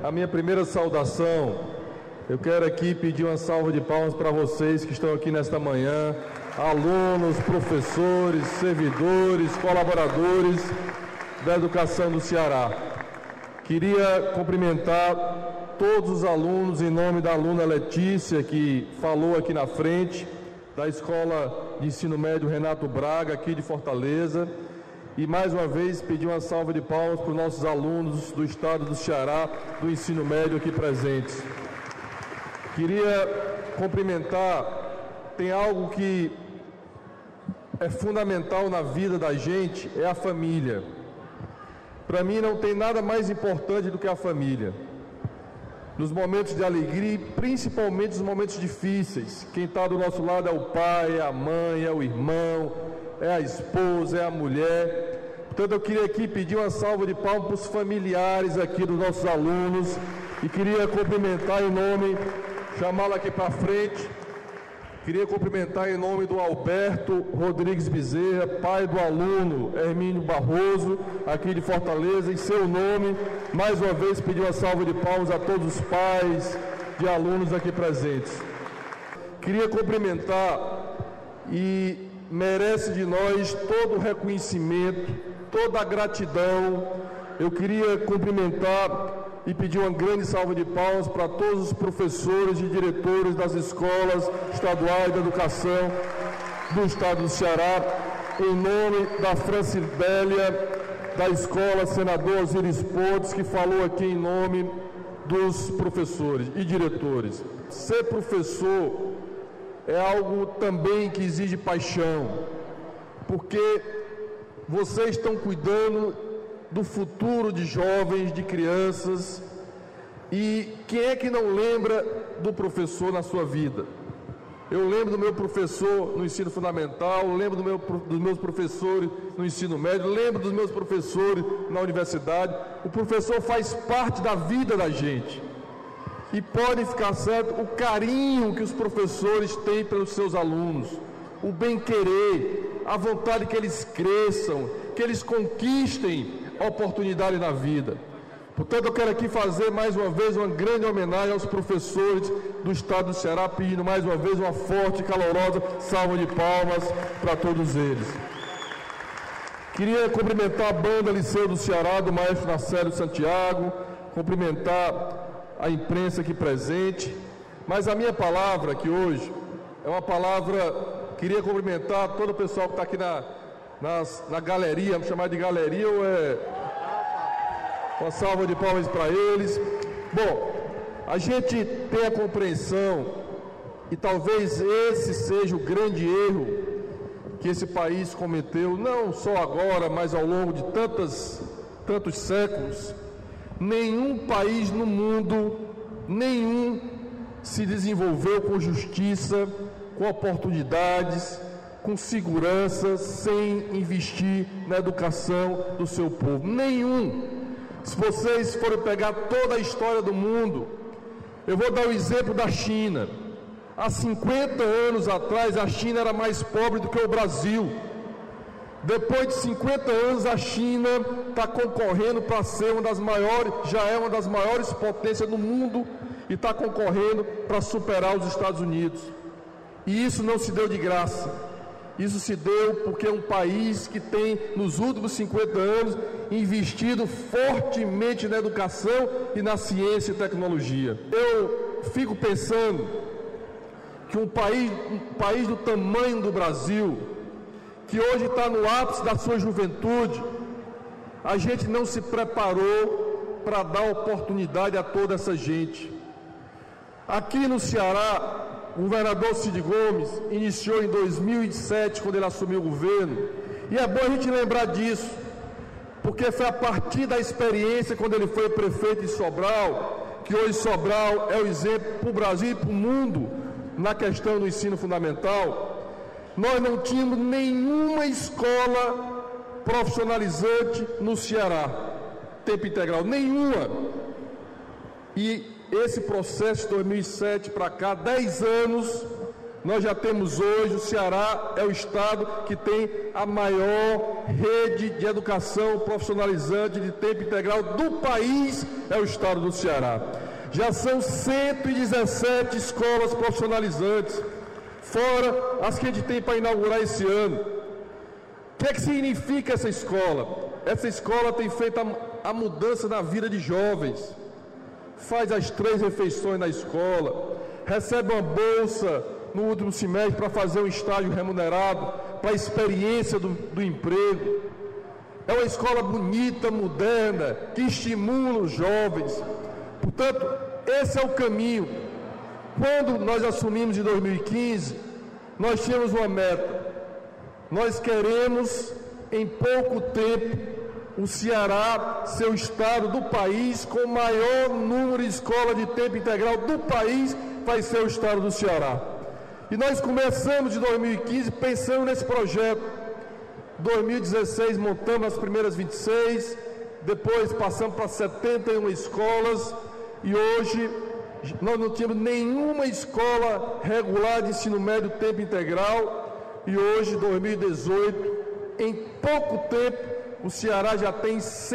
a minha primeira saudação, eu quero aqui pedir uma salva de palmas para vocês que estão aqui nesta manhã, alunos, professores, servidores, colaboradores da educação do Ceará. Queria cumprimentar todos os alunos em nome da aluna Letícia, que falou aqui na frente, da Escola de Ensino Médio Renato Braga, aqui de Fortaleza. E mais uma vez pedir uma salva de palmas para os nossos alunos do estado do Ceará, do ensino médio aqui presentes. Queria cumprimentar, tem algo que é fundamental na vida da gente, é a família. Para mim não tem nada mais importante do que a família. Nos momentos de alegria, principalmente nos momentos difíceis, quem está do nosso lado é o pai, é a mãe, é o irmão, é a esposa, é a mulher. Portanto, eu queria aqui pedir uma salva de palmas para os familiares aqui dos nossos alunos e queria cumprimentar em nome, chamá-lo aqui para frente, queria cumprimentar em nome do Alberto Rodrigues Bezerra, pai do aluno Hermínio Barroso, aqui de Fortaleza, em seu nome, mais uma vez pedir uma salva de palmas a todos os pais de alunos aqui presentes. Queria cumprimentar e merece de nós todo o reconhecimento, toda a gratidão. Eu queria cumprimentar e pedir uma grande salva de palmas para todos os professores e diretores das escolas estaduais de educação do estado do Ceará, em nome da Francibélia, da Escola Senador Osiris Pontes, que falou aqui em nome dos professores e diretores. Ser professor é algo também que exige paixão, porque vocês estão cuidando do futuro de jovens, de crianças, e quem é que não lembra do professor na sua vida? Eu lembro do meu professor no ensino fundamental, lembro dos meus professores no ensino médio, lembro dos meus professores na universidade. O professor faz parte da vida da gente. E pode ficar certo o carinho que os professores têm pelos seus alunos, o bem-querer, a vontade que eles cresçam, que eles conquistem oportunidade na vida. Portanto, eu quero aqui fazer mais uma vez uma grande homenagem aos professores do estado do Ceará, pedindo mais uma vez uma forte e calorosa salva de palmas para todos eles. Queria cumprimentar a banda Liceu do Ceará, do maestro Nacélio Santiago, cumprimentar a imprensa aqui presente, mas a minha palavra aqui hoje é uma palavra, queria cumprimentar todo o pessoal que está aqui na galeria, vamos chamar de galeria ou é uma salva de palmas para eles. Bom, a gente tem a compreensão, e talvez esse seja o grande erro que esse país cometeu, não só agora, mas ao longo de tantos séculos. Nenhum país no mundo, se desenvolveu com justiça, com oportunidades, com segurança, sem investir na educação do seu povo. Nenhum. Se vocês forem pegar toda a história do mundo, eu vou dar o exemplo da China. Há 50 anos atrás, a China era mais pobre do que o Brasil. Depois de 50 anos, a China está concorrendo para ser uma das maiores, já é uma das maiores potências do mundo e está concorrendo para superar os Estados Unidos. E isso não se deu de graça. Isso se deu porque é um país que tem, nos últimos 50 anos, investido fortemente na educação e na ciência e tecnologia. Eu fico pensando que um país do tamanho do Brasil, que hoje está no ápice da sua juventude, a gente não se preparou para dar oportunidade a toda essa gente. Aqui no Ceará, o governador Cid Gomes iniciou em 2007, quando ele assumiu o governo, e é bom a gente lembrar disso, porque foi a partir da experiência, quando ele foi prefeito de Sobral, que hoje Sobral é o exemplo para o Brasil e para o mundo na questão do ensino fundamental. Nós não tínhamos nenhuma escola profissionalizante no Ceará, tempo integral, nenhuma. E esse processo de 2007 para cá, 10 anos, Nós já temos hoje, o Ceará é o estado que tem a maior rede de educação profissionalizante de tempo integral do país, é o estado do Ceará. Já são 117 escolas profissionalizantes, fora as que a gente tem para inaugurar esse ano. O que é que significa essa escola? Essa escola tem feito a mudança na vida de jovens, faz as 3 refeições na escola, recebe uma bolsa no último semestre para fazer um estágio remunerado, para a experiência do emprego. É uma escola bonita, moderna, que estimula os jovens. Portanto, esse é o caminho. Quando nós assumimos em 2015, nós tínhamos uma meta. Nós queremos, em pouco tempo, o Ceará ser o estado do país com o maior número de escolas de tempo integral do país, vai ser o estado do Ceará. E nós começamos em 2015 pensando nesse projeto. 2016 montamos as primeiras 26, depois passamos para 71 escolas e hoje nós não tínhamos nenhuma escola regular de ensino médio tempo integral e hoje, 2018, em pouco tempo, o Ceará já tem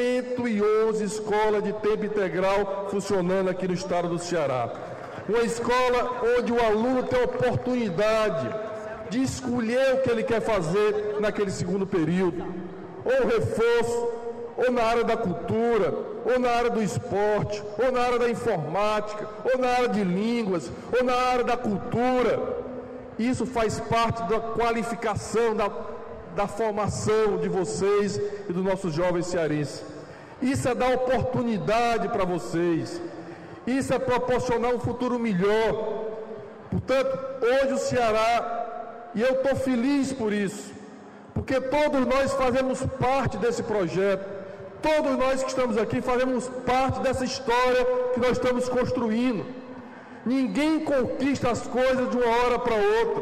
111 escolas de tempo integral funcionando aqui no estado do Ceará. Uma escola onde o aluno tem a oportunidade de escolher o que ele quer fazer naquele segundo período, ou reforço, ou na área da cultura, ou na área do esporte, ou na área da informática, ou na área de línguas, ou na área da cultura. Isso faz parte da qualificação, da formação de vocês e dos nossos jovens cearenses. Isso é dar oportunidade para vocês. Isso é proporcionar um futuro melhor. Portanto, hoje o Ceará, e eu estou feliz por isso, porque todos nós fazemos parte desse projeto, todos nós que estamos aqui fazemos parte dessa história que nós estamos construindo. Ninguém conquista as coisas de uma hora para outra.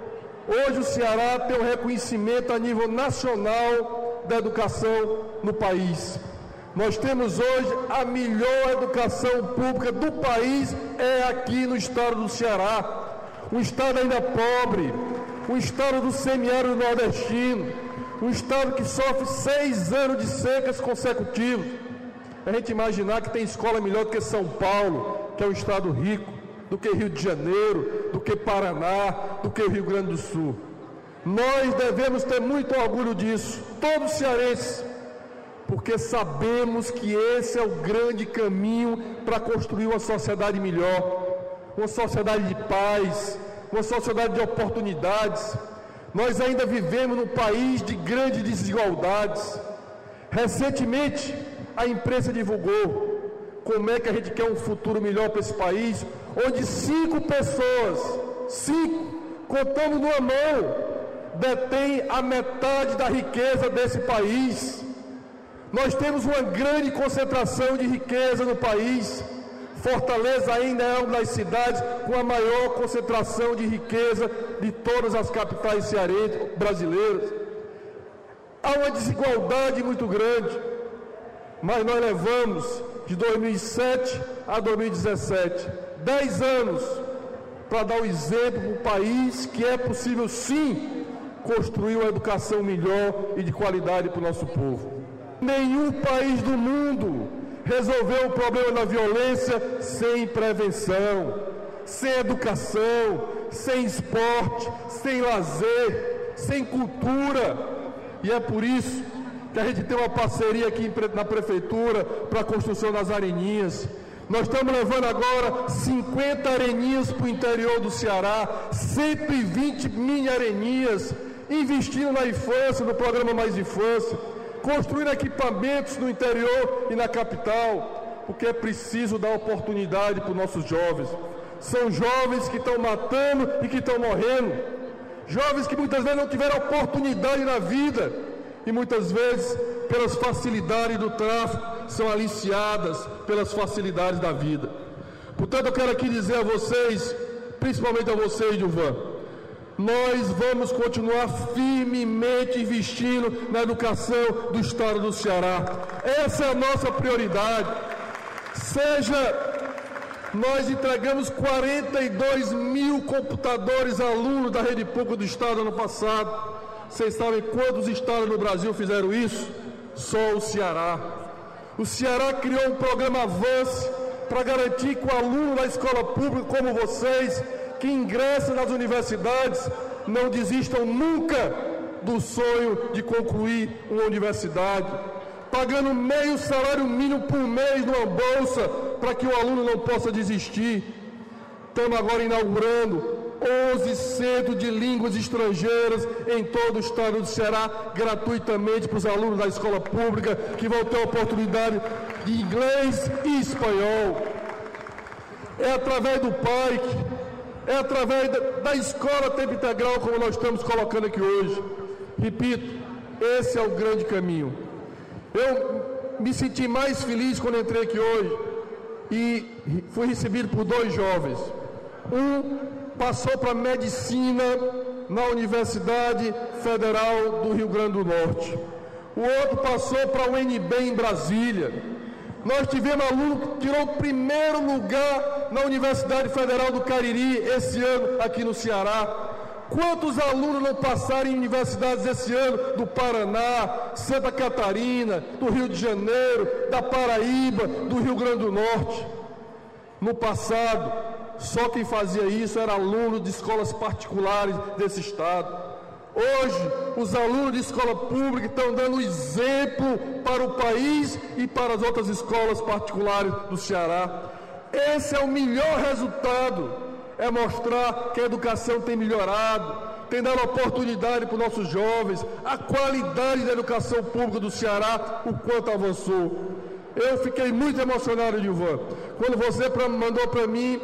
Hoje o Ceará tem um reconhecimento a nível nacional da educação no país. Nós temos hoje a melhor educação pública do país, é aqui no estado do Ceará. Um estado ainda pobre, um estado do semiárido nordestino, um estado que sofre 6 anos de secas consecutivos. A gente imaginar que tem escola melhor do que São Paulo, que é um estado rico, do que Rio de Janeiro, do que Paraná, do que Rio Grande do Sul. Nós devemos ter muito orgulho disso, todos cearenses, porque sabemos que esse é o grande caminho para construir uma sociedade melhor, uma sociedade de paz, uma sociedade de oportunidades. Nós ainda vivemos num país de grandes desigualdades. Recentemente, a imprensa divulgou como é que a gente quer um futuro melhor para esse país, onde 5 pessoas, 5, contando numa mão, detêm a metade da riqueza desse país. Nós temos uma grande concentração de riqueza no país. Fortaleza ainda é uma das cidades com a maior concentração de riqueza de todas as capitais cearenses brasileiras. Há uma desigualdade muito grande, mas nós levamos de 2007 a 2017, 10 anos, para dar o exemplo para o país que é possível sim construir uma educação melhor e de qualidade para o nosso povo. Nenhum país do mundo resolveu o problema da violência sem prevenção, sem educação, sem esporte, sem lazer, sem cultura. E é por isso que a gente tem uma parceria aqui na Prefeitura para a construção das areninhas. Nós estamos levando agora 50 areninhas para o interior do Ceará, 120 mini areninhas, investindo na infância, no programa Mais Infância, construindo equipamentos no interior e na capital, porque é preciso dar oportunidade para os nossos jovens. São jovens que estão matando e que estão morrendo, jovens que muitas vezes não tiveram oportunidade na vida e muitas vezes, pelas facilidades do tráfico, são aliciadas pelas facilidades da vida. Portanto, eu quero aqui dizer a vocês, principalmente a vocês, Gilvan, nós vamos continuar firmemente investindo na educação do estado do Ceará. Essa é a nossa prioridade. Seja Nós entregamos 42 mil computadores a alunos da rede pública do Estado ano passado. Vocês sabem quantos estados no Brasil fizeram isso? Só o Ceará. O Ceará criou um programa Avance para garantir que o aluno da escola pública, como vocês, que ingressam nas universidades, não desistam nunca do sonho de concluir uma universidade, pagando meio salário mínimo por mês numa bolsa para que o aluno não possa desistir. Estamos agora inaugurando 11 centros de línguas estrangeiras em todo o estado do Ceará, gratuitamente para os alunos da escola pública, que vão ter a oportunidade de inglês e espanhol. É através do PAIC, é através da escola tempo integral, como nós estamos colocando aqui hoje. Repito, esse é o grande caminho. Eu me senti mais feliz quando entrei aqui hoje e fui recebido por 2 jovens. Um passou para medicina na Universidade Federal do Rio Grande do Norte. O outro passou para o UNB em Brasília. Nós tivemos aluno que tirou o primeiro lugar na Universidade Federal do Cariri esse ano aqui no Ceará. Quantos alunos não passaram em universidades esse ano do Paraná, Santa Catarina, do Rio de Janeiro, da Paraíba, do Rio Grande do Norte? No passado, só quem fazia isso era aluno de escolas particulares desse estado. Hoje, os alunos de escola pública estão dando exemplo para o país e para as outras escolas particulares do Ceará. Esse é o melhor resultado. É mostrar que a educação tem melhorado, tem dado oportunidade para os nossos jovens, a qualidade da educação pública do Ceará, o quanto avançou. Eu fiquei muito emocionado, Gilvan, quando você mandou para mim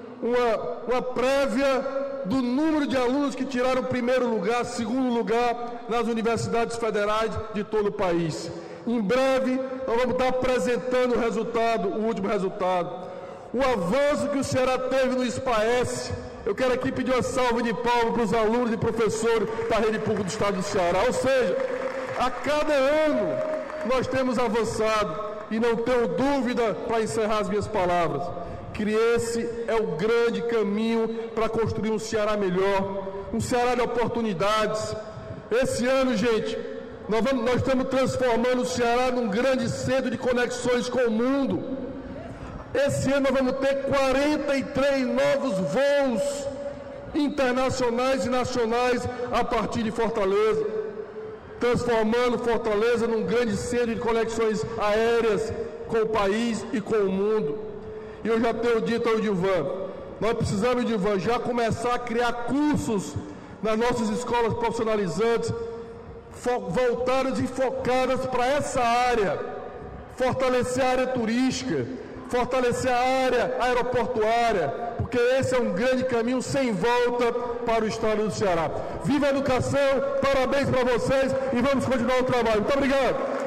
uma prévia do número de alunos que tiraram primeiro lugar, segundo lugar nas universidades federais de todo o país. Em breve, nós vamos estar apresentando o resultado, o último resultado. O avanço que o Ceará teve no SPAES. Eu quero aqui pedir uma salva de palmas para os alunos e professores da rede pública do estado do Ceará. Ou seja, a cada ano nós temos avançado e não tenho dúvida, para encerrar as minhas palavras, que esse é o grande caminho para construir um Ceará melhor, um Ceará de oportunidades. Esse ano, gente, nós estamos transformando o Ceará num grande centro de conexões com o mundo. Esse ano nós vamos ter 43 novos voos internacionais e nacionais a partir de Fortaleza, transformando Fortaleza num grande centro de conexões aéreas com o país e com o mundo. E eu já tenho dito ao Gilvan, nós precisamos, Gilvan, já começar a criar cursos nas nossas escolas profissionalizantes, voltadas e focadas para essa área, fortalecer a área turística, fortalecer a área aeroportuária, porque esse é um grande caminho sem volta para o estado do Ceará. Viva a educação, parabéns para vocês e vamos continuar o trabalho. Muito obrigado.